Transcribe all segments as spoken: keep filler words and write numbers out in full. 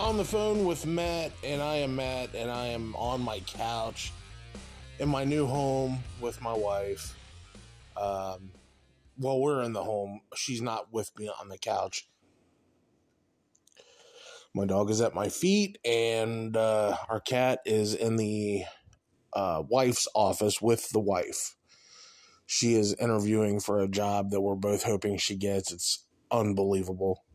on the phone with Matt, and I am Matt, and I am on my couch in my new home with my wife. Um, well, we're in the home. She's not with me on the couch. My dog is at my feet, and uh, our cat is in the uh, wife's office with the wife. She is interviewing for a job that we're both hoping she gets. It's unbelievable.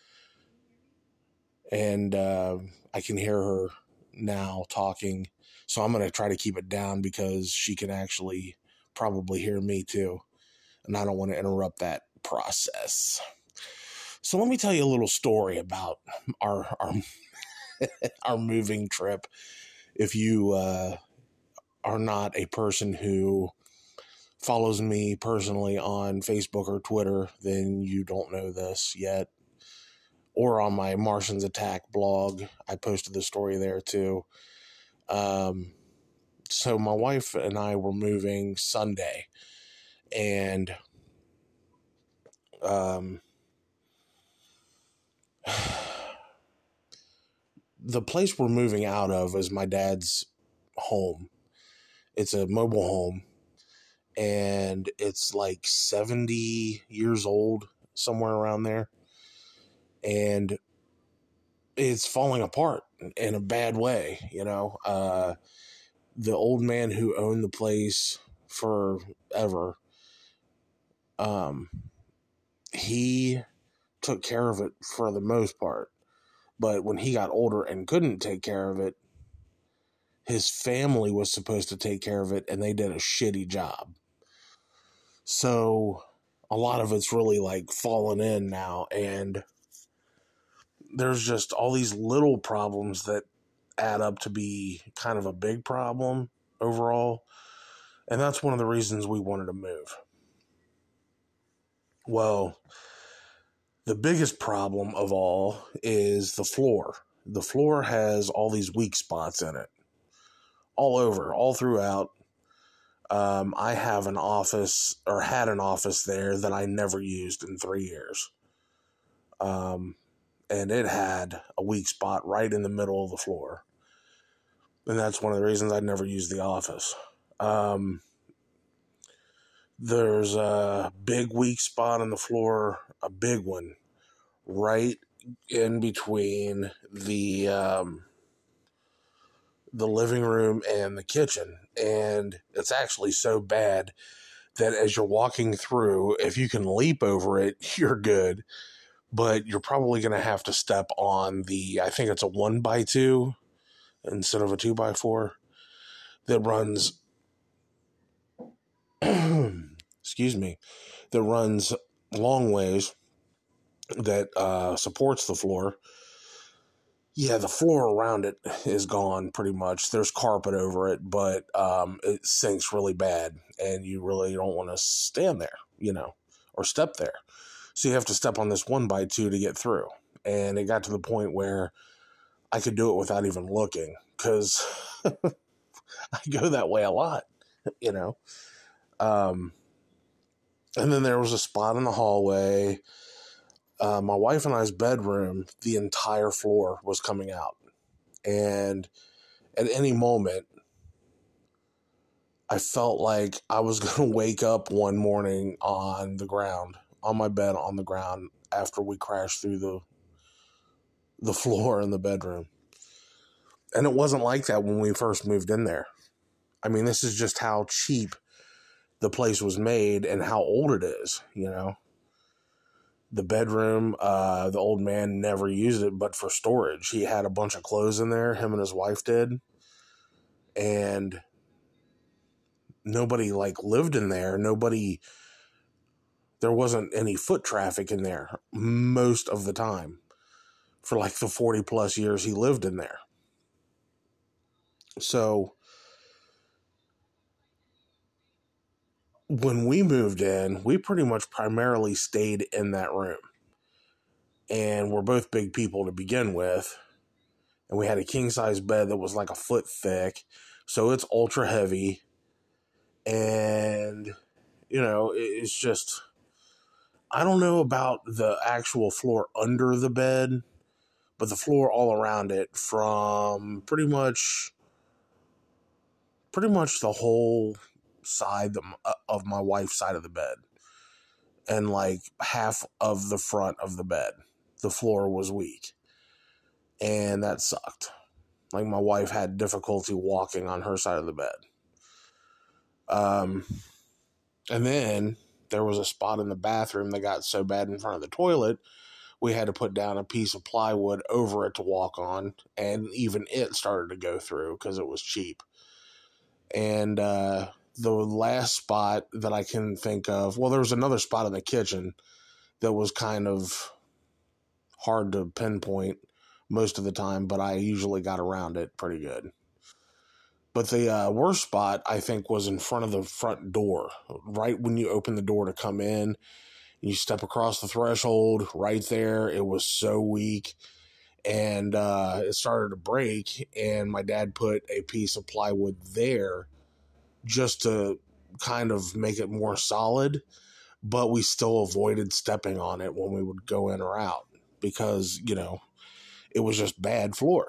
And uh, I can hear her now talking. So I'm going to try to keep it down because she can actually probably hear me too. And I don't want to interrupt that process. So let me tell you a little story about our our, our moving trip. If you uh, are not a person who follows me personally on Facebook or Twitter, then you don't know this yet. Or on my Martians Attack blog, I posted the story there too. Um, so my wife and I were moving Sunday, and um, the place we're moving out of is my dad's home. It's a mobile home, and it's like seventy years old, somewhere around there. And it's falling apart in a bad way, you know. Uh, the old man who owned the place forever, um, he took care of it for the most part. But when he got older and couldn't take care of it, his family was supposed to take care of it, and they did a shitty job. So a lot of it's really like fallen in now, and there's just all these little problems that add up to be kind of a big problem overall. And that's one of the reasons we wanted to move. Well, the biggest problem of all is the floor. The floor has all these weak spots in it. All over, all throughout. Um, I have an office, or had an office there that I never used in three years. Um, and it had a weak spot right in the middle of the floor. And that's one of the reasons I never used the office. Um, there's a big weak spot on the floor, a big one, right in between the um, the living room and the kitchen. And it's actually so bad that as you're walking through, if you can leap over it, you're good. But you're probably going to have to step on the, I think it's a one by two instead of a two by four that runs, excuse me, that runs long ways, that uh, supports the floor. Yeah, the floor around it is gone pretty much. There's carpet over it, but um, it sinks really bad, and you really don't want to stand there, you know, or step there. So you have to step on this one by two to get through. And it got to the point where I could do it without even looking, because I go that way a lot, you know. Um, and then there was a spot in the hallway. Uh, my wife and I's bedroom, the entire floor was coming out. And at any moment, I felt like I was going to wake up one morning on the ground, on my bed on the ground, after we crashed through the the floor in the bedroom. And it wasn't like that when we first moved in there. I mean, this is just how cheap the place was made and how old it is, you know. The bedroom, uh, the old man never used it but for storage. He had a bunch of clothes in there, him and his wife did. And nobody, like, lived in there. Nobody, there wasn't any foot traffic in there most of the time for, like, the forty plus years he lived in there. So when we moved in, we pretty much primarily stayed in that room. And we're both big people to begin with. And we had a king-size bed that was like a foot thick. So it's ultra heavy. And, you know, it's just, I don't know about the actual floor under the bed, but the floor all around it, from pretty much, pretty much the whole side of my wife's side of the bed, and like half of the front of the bed, the floor was weak, and that sucked. Like, my wife had difficulty walking on her side of the bed. Um, and then there was a spot in the bathroom that got so bad in front of the toilet, we had to put down a piece of plywood over it to walk on, and even it started to go through because it was cheap. And uh, the last spot that I can think of, well, there was another spot in the kitchen that was kind of hard to pinpoint most of the time, but I usually got around it pretty good. But the uh, worst spot, I think, was in front of the front door. Right when you open the door to come in, you step across the threshold, right there. It was so weak, and uh, it started to break, and my dad put a piece of plywood there just to kind of make it more solid, but we still avoided stepping on it when we would go in or out because, you know, it was just bad floor.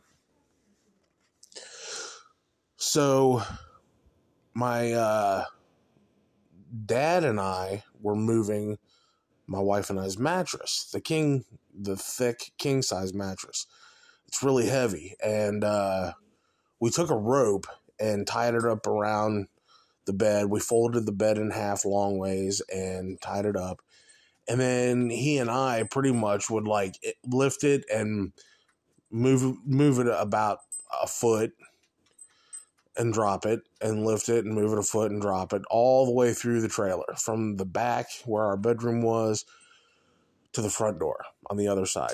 So my uh, dad and I were moving my wife and I's mattress, the king, the thick king size mattress. It's really heavy. And uh, we took a rope and tied it up around the bed. We folded the bed in half long ways and tied it up. And then he and I pretty much would like lift it and move, move it about a foot and drop it, and lift it and move it a foot and drop it, all the way through the trailer, from the back where our bedroom was to the front door on the other side.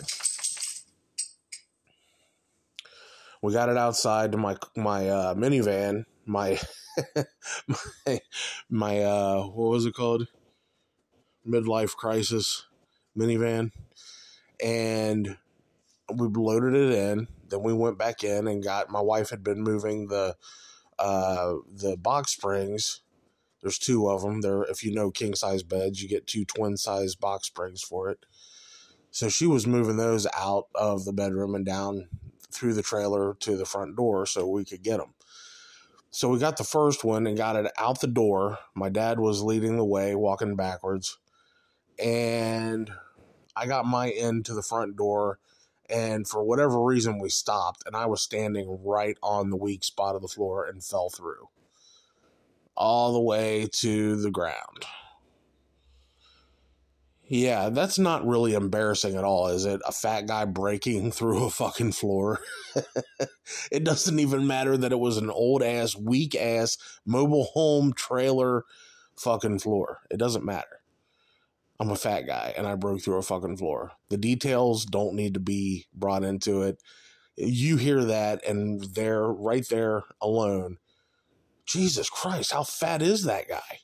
We got it outside to my my uh, minivan, my my my uh, what was it called? Midlife crisis minivan, and we loaded it in. Then we went back in and got. My wife had been moving the uh, the box springs. There's two of them. There, if you know king size beds, you get two twin size box springs for it. So she was moving those out of the bedroom and down through the trailer to the front door so we could get them. So we got the first one and got it out the door. My dad was leading the way, walking backwards. And I got my end to the front door. And for whatever reason, we stopped. And I was standing right on the weak spot of the floor and fell through all the way to the ground. Yeah, that's not really embarrassing at all, is it? A fat guy breaking through a fucking floor. It doesn't even matter that it was an old-ass, weak-ass, mobile home trailer fucking floor. It doesn't matter. I'm a fat guy, and I broke through a fucking floor. The details don't need to be brought into it. You hear that, and there, right there alone, Jesus Christ, how fat is that guy?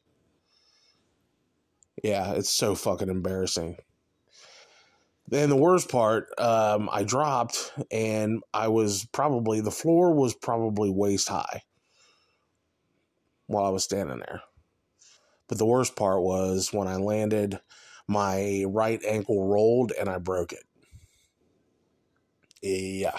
Yeah, it's so fucking embarrassing. Then the worst part, um, I dropped, and I was probably, the floor was probably waist high while I was standing there. But the worst part was when I landed, my right ankle rolled and I broke it. Yeah.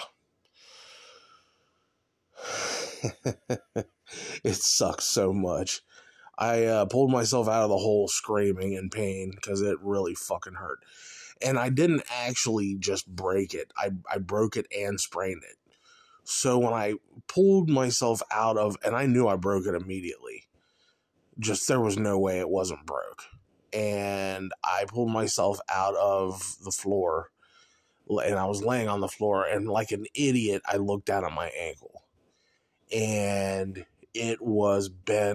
It sucks so much. I uh, pulled myself out of the hole screaming in pain because it really fucking hurt. And I didn't actually just break it. I, I broke it and sprained it. So when I pulled myself out of, and I knew I broke it immediately. Just there was no way it wasn't broke. And I pulled myself out of the floor. And I was laying on the floor. And like an idiot, I looked down at my ankle. And it was bent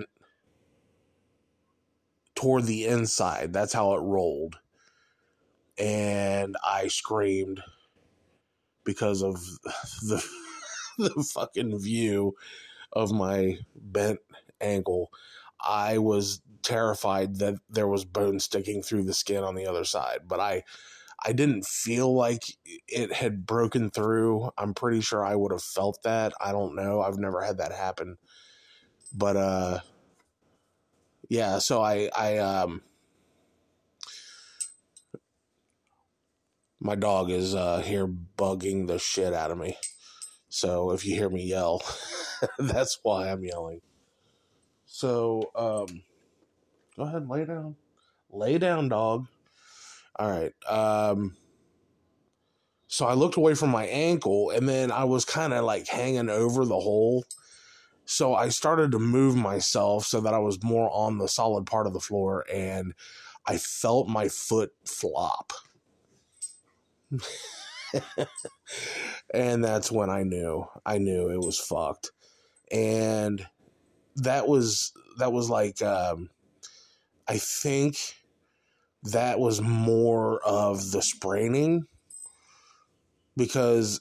toward the inside. That's how it rolled. And I screamed because of the, the fucking view of my bent ankle. I was terrified that there was bone sticking through the skin on the other side, but I I didn't feel like it had broken through. I'm pretty sure I would have felt that. I don't know. I've never had that happen. But uh yeah, so I I um My dog is uh, here bugging the shit out of me. So if you hear me yell, that's why I'm yelling. So, um, go ahead and lay down. Lay down, dog. All right. Um, so I looked away from my ankle, and then I was kind of like hanging over the hole. So I started to move myself so that I was more on the solid part of the floor, and I felt my foot flop. And that's when I knew. I knew it was fucked. And that was that was like um, I think that was more of the spraining, because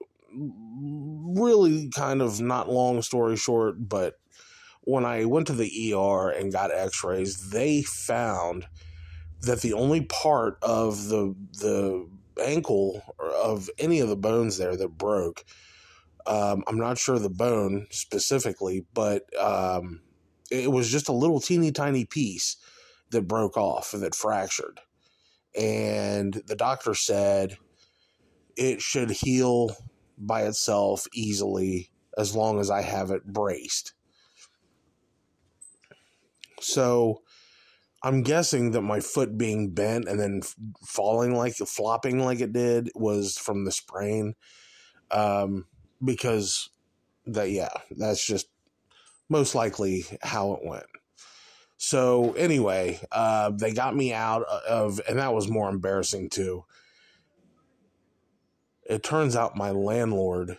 really kind of not long story short, but when I went to the E R and got x-rays, they found that the only part of the the ankle or of any of the bones there that broke, um, I'm not sure the bone specifically, but um, it was just a little teeny tiny piece that broke off, that fractured. And the doctor said it should heal by itself easily as long as I have it braced. So I'm guessing that my foot being bent and then falling like, flopping like it did was from the sprain. Um, because that, yeah, that's just most likely how it went. So anyway, uh, they got me out of, and that was more embarrassing too. It turns out my landlord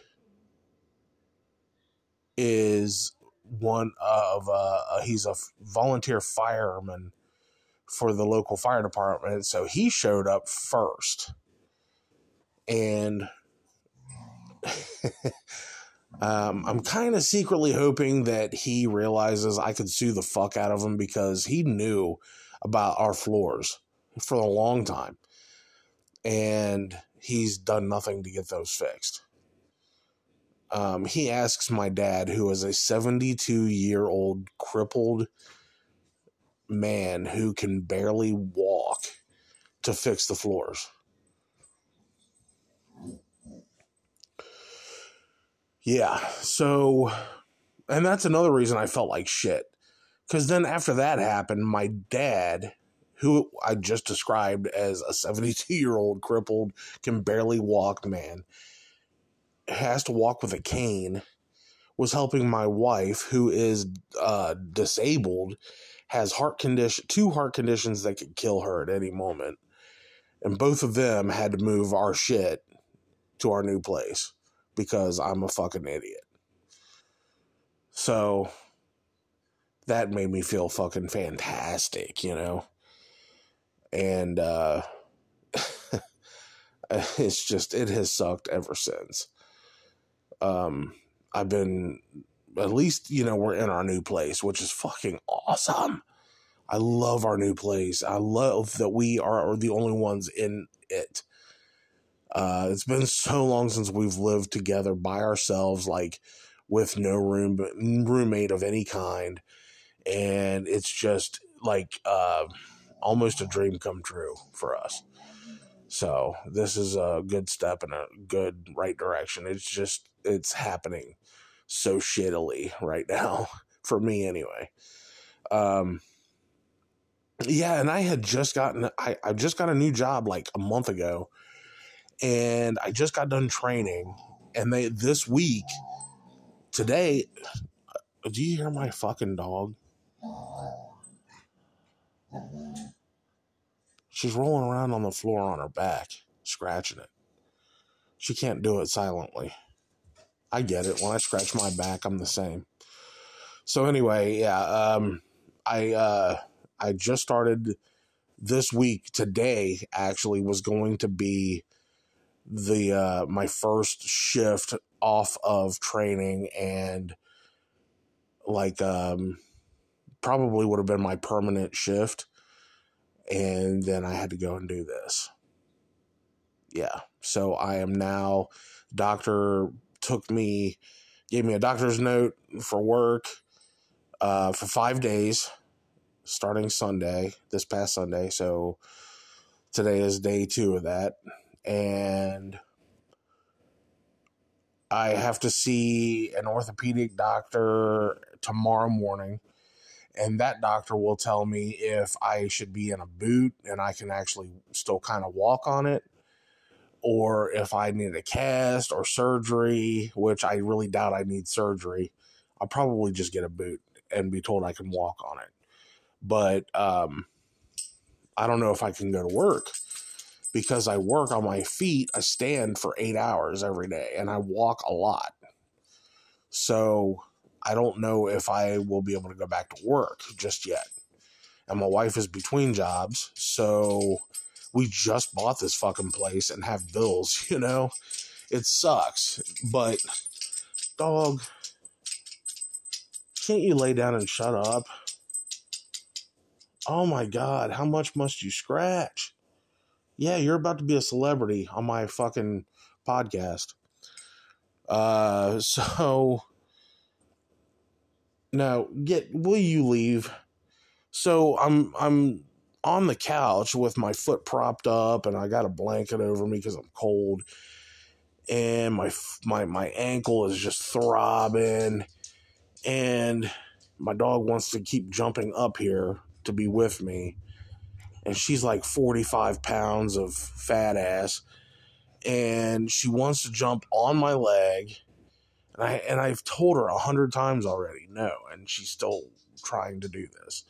is one of, uh, he's a volunteer fireman for the local fire department. So he showed up first. And um, I'm kind of secretly hoping that he realizes I could sue the fuck out of him, because he knew about our floors for a long time. And he's done nothing to get those fixed. Um, he asks my dad, who is a seventy-two-year-old crippled man who can barely walk, to fix the floors. Yeah, so, and that's another reason I felt like shit. Because then after that happened, my dad, who I just described as a seventy-two-year-old crippled, can barely walk man, has to walk with a cane, was helping my wife, who is uh, disabled, has heart condition, two heart conditions that could kill her at any moment. And both of them had to move our shit to our new place because I'm a fucking idiot. So that made me feel fucking fantastic, you know? And uh, it's just, it has sucked ever since. Um, I've been, at least, you know, we're in our new place, which is fucking awesome. I love our new place. I love that we are the only ones in it. Uh, it's been so long since we've lived together by ourselves, like with no room, roommate of any kind. And it's just like uh, almost a dream come true for us. So this is a good step in a good right direction. It's just, it's happening so shittily right now, for me anyway. Um, yeah, and I had just gotten, I, I just got a new job like a month ago, and I just got done training, and they, this week, today, do you hear my fucking dog? She's rolling around on the floor on her back, scratching it. She can't do it silently. I get it. When I scratch my back, I'm the same. So anyway, yeah, um, I, uh, I just started this week. Today actually was going to be the, uh, my first shift off of training, and like, um, probably would have been my permanent shift. And then I had to go and do this. Yeah. So I am now, doctor took me, gave me a doctor's note for work, uh, for five days, starting Sunday, this past Sunday. So today is day two of that. and I have to see an orthopedic doctor tomorrow morning, and that doctor will tell me if I should be in a boot and I can actually still kind of walk on it, or if I need a cast or surgery, which I really doubt I need surgery. I'll probably just get a boot and be told I can walk on it. But um, I don't know if I can go to work because I work on my feet. I stand for eight hours every day and I walk a lot. So I don't know if I will be able to go back to work just yet. And my wife is between jobs, so we just bought this fucking place and have bills, you know? It sucks, but dog, can't you lay down and shut up? Oh my God, how much must you scratch? Yeah, you're about to be a celebrity on my fucking podcast. Uh, so, no, get, will you leave? So I'm, I'm on the couch with my foot propped up and I got a blanket over me because I'm cold. And my, my, my ankle is just throbbing. And my dog wants to keep jumping up here to be with me. And she's like forty-five pounds of fat ass. And she wants to jump on my leg. And, I, and I've told her a hundred times already, no. And she's still trying to do this.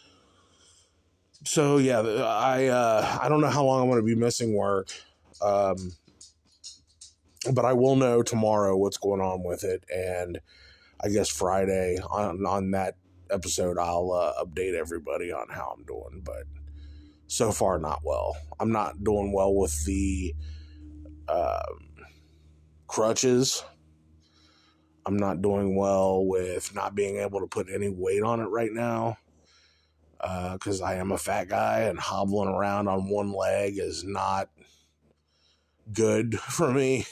So, yeah, I uh, I don't know how long I'm going to be missing work. Um, but I will know tomorrow what's going on with it. And I guess Friday on, on that episode, I'll uh, update everybody on how I'm doing. But so far, not well. I'm not doing well with the um, crutches. I'm not doing well with not being able to put any weight on it right now. Because uh, I am a fat guy and hobbling around on one leg is not good for me.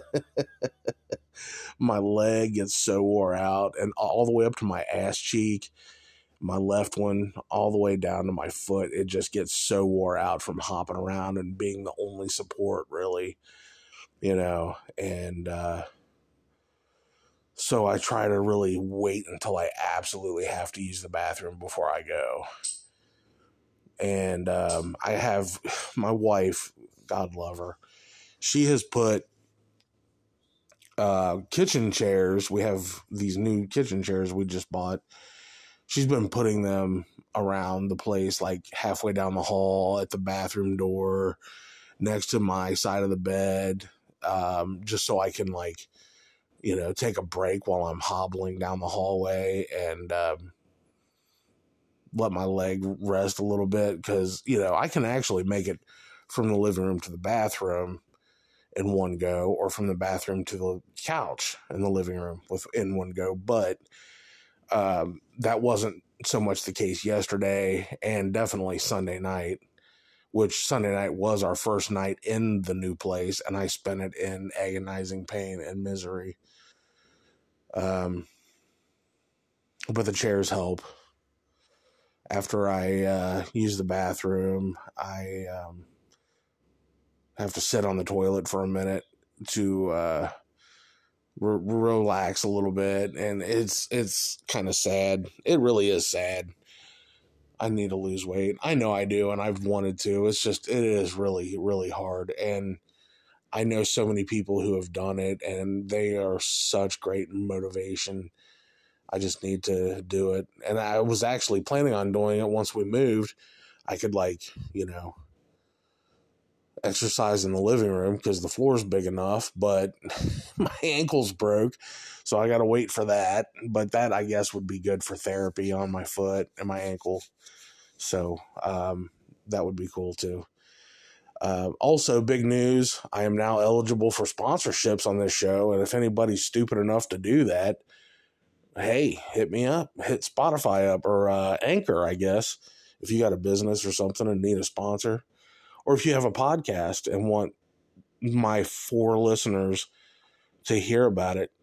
My leg gets so wore out, and all the way up to my ass cheek, my left one, all the way down to my foot. It just gets so wore out from hopping around and being the only support, really, you know, and uh, so I try to really wait until I absolutely have to use the bathroom before I go. And um, I have my wife, God love her, she has put uh, kitchen chairs. We have these new kitchen chairs we just bought. She's been putting them around the place, like halfway down the hall, at the bathroom door, next to my side of the bed, um, just so I can, like, you know, take a break while I'm hobbling down the hallway and um, let my leg rest a little bit, because, you know, I can actually make it from the living room to the bathroom in one go, or from the bathroom to the couch in the living room with in one go. But um, that wasn't so much the case yesterday, and definitely Sunday night, which Sunday night was our first night in the new place, and I spent it in agonizing pain and misery. Um, but the chairs help. After I uh, use the bathroom, I um, have to sit on the toilet for a minute to uh, re- relax a little bit, and it's it's kind of sad. It really is sad. I need to lose weight. I know I do, and I've wanted to. It's just, it is really, really hard, and I know so many people who have done it, and they are such great motivation. I just need to do it. And I was actually planning on doing it once we moved. I could, like, you know, exercise in the living room because the floor's big enough, but my ankle's broke, so I got to wait for that. But that, I guess, would be good for therapy on my foot and my ankle. So um, that would be cool, too. Uh, also, big news, I am now eligible for sponsorships on this show, and if anybody's stupid enough to do that, hey, hit me up. Hit Spotify up, or uh, Anchor, I guess, if you got a business or something and need a sponsor. Or if you have a podcast and want my four listeners to hear about it.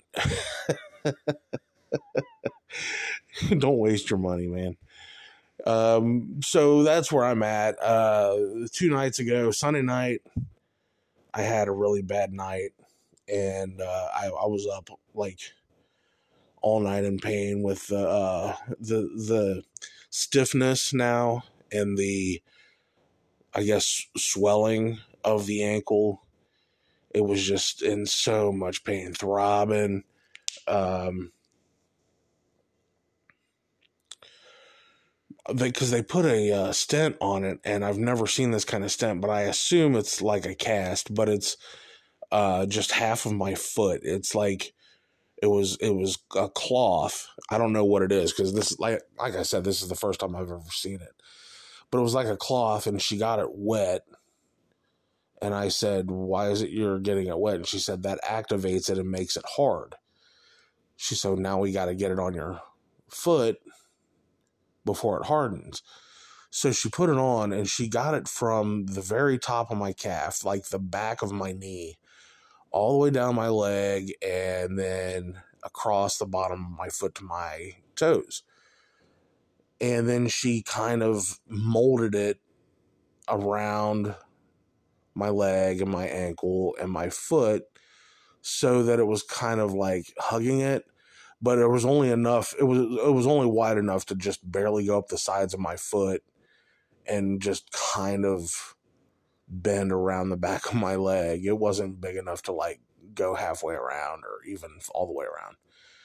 Don't waste your money, man. Um, so that's where I'm at. Uh, two nights ago, Sunday night, I had a really bad night, and uh, I, I was up like all night in pain with the uh, the the stiffness now and the, I guess, swelling of the ankle. It was just in so much pain, throbbing. Um, because they, they put a uh, stent on it, and I've never seen this kind of stent, but I assume it's like a cast, but it's uh, just half of my foot. It's like it was it was a cloth. I don't know what it is because this, like like I said, this is the first time I've ever seen it. But it was like a cloth, and she got it wet. And I said, "Why is it you're getting it wet?" And she said, "That activates it and makes it hard." She said, "Now we got to get it on your foot before it hardens." So she put it on, and she got it from the very top of my calf, like the back of my knee, all the way down my leg, and then across the bottom of my foot to my toes. And then she kind of molded it around my leg and my ankle and my foot so that it was kind of like hugging it, but it was only enough, it was it was only wide enough to just barely go up the sides of my foot and just kind of bend around the back of my leg. It wasn't big enough to like go halfway around or even all the way around.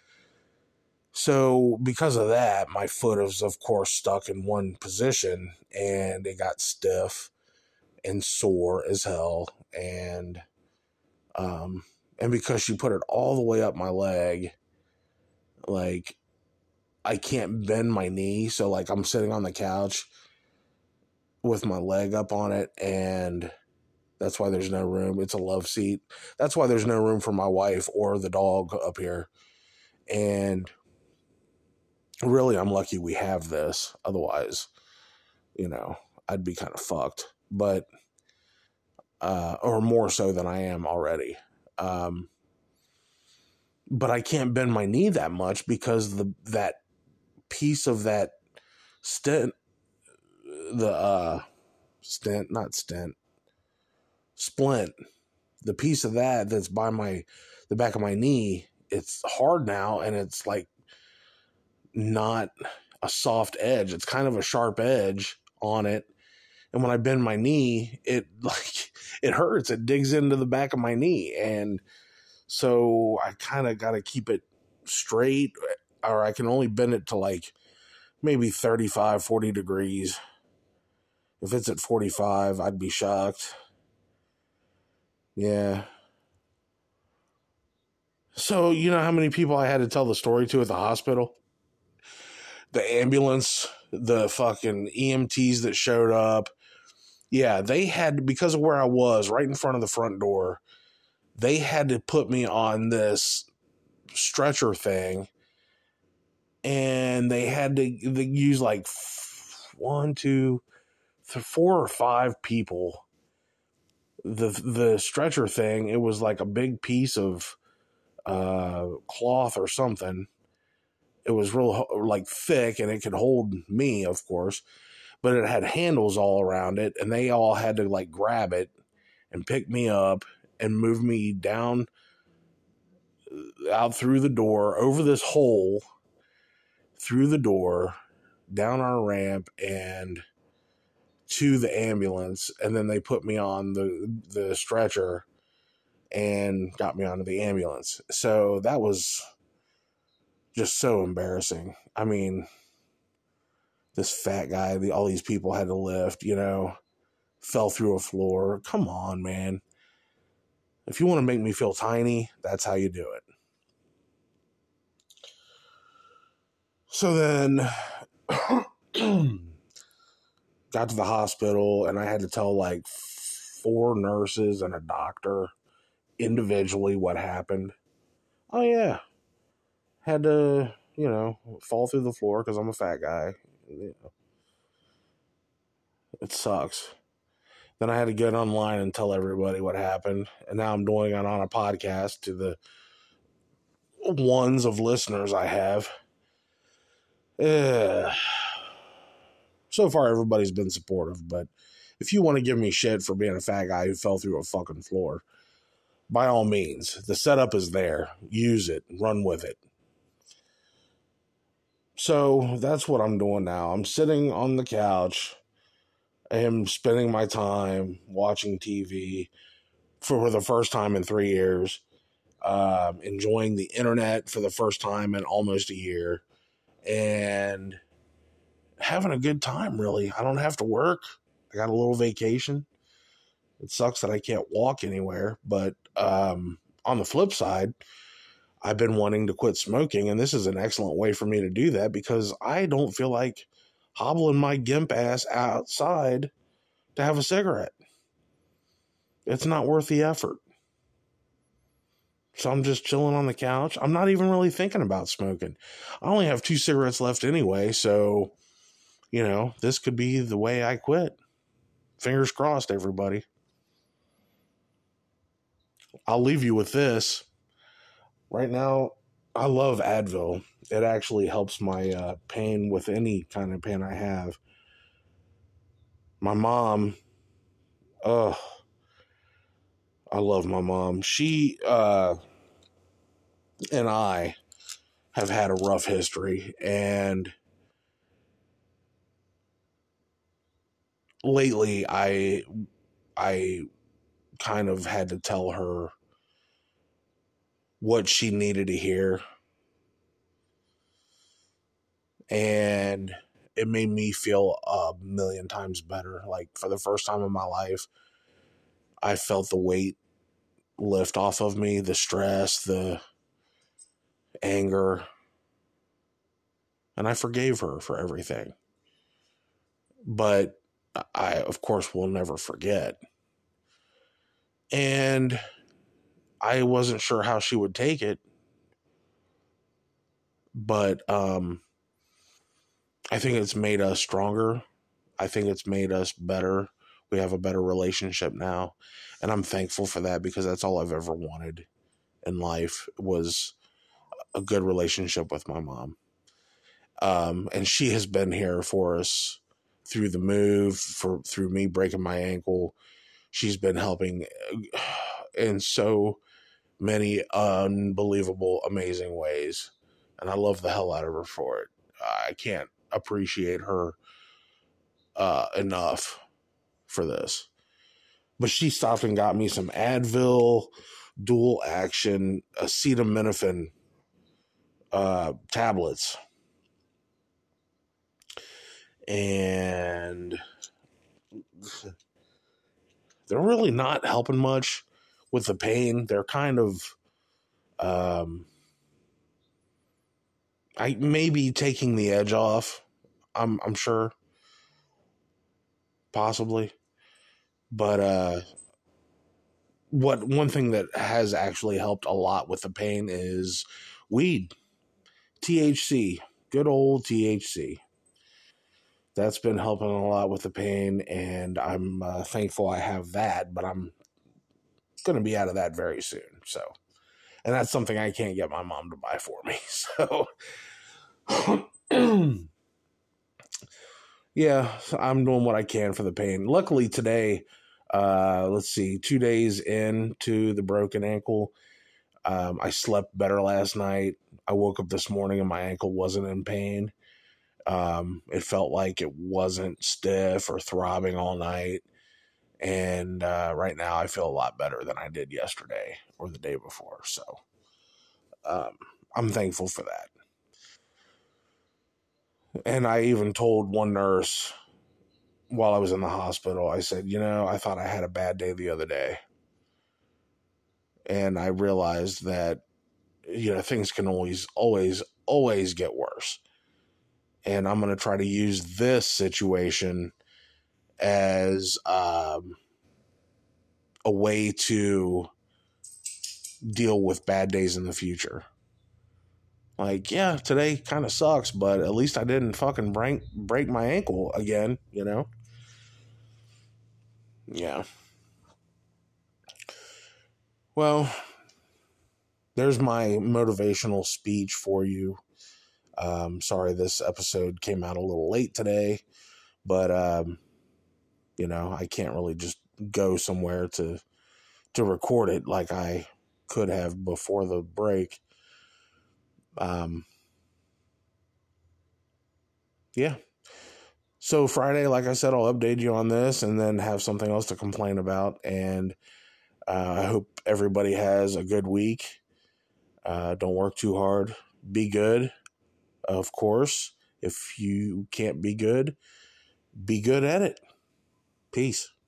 So because of that, my foot was, of course, stuck in one position, and it got stiff and sore as hell. And um, and because she put it all the way up my leg, like I can't bend my knee. So like I'm sitting on the couch with my leg up on it, and that's why there's no room. It's a love seat. That's why there's no room for my wife or the dog up here. And really, I'm lucky we have this. Otherwise, you know, I'd be kind of fucked. But, uh, or more so than I am already. Um, but I can't bend my knee that much because the that piece of that stent, the uh, stent, not stent, splint, the piece of that that's by my, the back of my knee, it's hard now, and it's like not a soft edge. It's kind of a sharp edge on it. And when I bend my knee, it like, it hurts. It digs into the back of my knee. And so I kind of got to keep it straight, or I can only bend it to like maybe thirty-five, forty degrees. If it's at forty-five, I'd be shocked. Yeah. So, you know how many people I had to tell the story to at the hospital? The ambulance, the fucking E M Ts that showed up. Yeah, they had, because of where I was, right in front of the front door, they had to put me on this stretcher thing, and they had to they use like one, two, th- four or five people. The the stretcher thing, it was like a big piece of uh, cloth or something. It was real like thick, and it could hold me, of course, but it had handles all around it, and they all had to like grab it and pick me up and move me down out through the door, over this hole, through the door, down our ramp, and to the ambulance. And then they put me on the the stretcher and got me onto the ambulance. So that was just so embarrassing. I mean, this fat guy, the, all these people had to lift, you know, fell through a floor. Come on, man. If you want to make me feel tiny, that's how you do it. So then got to the hospital, and I had to tell like four nurses and a doctor individually what happened. Oh, yeah. Had to, you know, fall through the floor because I'm a fat guy. You know, it sucks. Then I had to get online and tell everybody what happened. And now I'm doing it on a podcast to the ones of listeners I have. Uh, so far, everybody's been supportive, but if you want to give me shit for being a fat guy who fell through a fucking floor, by all means, the setup is there. Use it. Run with it. So that's what I'm doing now. I'm sitting on the couch. I am spending my time watching T V for the first time in three years. Um, enjoying the internet for the first time in almost a year. And having a good time, really. I don't have to work. I got a little vacation. It sucks that I can't walk anywhere. But um, on the flip side, I've been wanting to quit smoking, and this is an excellent way for me to do that because I don't feel like hobbling my gimp ass outside to have a cigarette. It's not worth the effort. So I'm just chilling on the couch. I'm not even really thinking about smoking. I only have two cigarettes left anyway, so, you know, this could be the way I quit. Fingers crossed, everybody. I'll leave you with this. Right now, I love Advil. It actually helps my uh, pain with any kind of pain I have. My mom, ugh, I love my mom. She uh, and I have had a rough history, and lately I I kind of had to tell her what she needed to hear. And it made me feel a million times better. Like, for the first time in my life, I felt the weight lift off of me, the stress, the anger. And I forgave her for everything. But I, of course, will never forget. And I wasn't sure how she would take it. But um, I think it's made us stronger. I think it's made us better. We have a better relationship now. And I'm thankful for that because that's all I've ever wanted in life was a good relationship with my mom. Um, and she has been here for us through the move, for through me breaking my ankle. She's been helping in so many unbelievable, amazing ways. And I love the hell out of her for it. I can't appreciate her uh, enough for this. But she stopped and got me some Advil dual action acetaminophen uh, tablets. And they're really not helping much with the pain. They're kind of, um, I maybe taking the edge off. I'm I'm sure, possibly, but uh, what one thing that has actually helped a lot with the pain is weed, T H C, good old T H C. That's been helping a lot with the pain, and I'm uh, thankful I have that. But I'm going to be out of that very soon. So, and that's something I can't get my mom to buy for me. So, yeah, I'm doing what I can for the pain. Luckily today, uh, let's see, two days into the broken ankle, um, I slept better last night. I woke up this morning and my ankle wasn't in pain. Um, it felt like it wasn't stiff or throbbing all night. And uh, right now I feel a lot better than I did yesterday or the day before. So um, I'm thankful for that. And I even told one nurse while I was in the hospital, I said, you know, I thought I had a bad day the other day. And I realized that, you know, things can always, always, always get worse. And I'm going to try to use this situation as um, a way to deal with bad days in the future. Like, yeah, today kind of sucks, but at least I didn't fucking break, break my ankle again, you know? Yeah. Well, there's my motivational speech for you. Um, sorry this episode came out a little late today, but um, You know, I can't really just go somewhere to to record it like I could have before the break. Um, yeah. So Friday, like I said, I'll update you on this and then have something else to complain about. And uh, I hope everybody has a good week. Uh, don't work too hard. Be good, of course. If you can't be good, be good at it. Peace.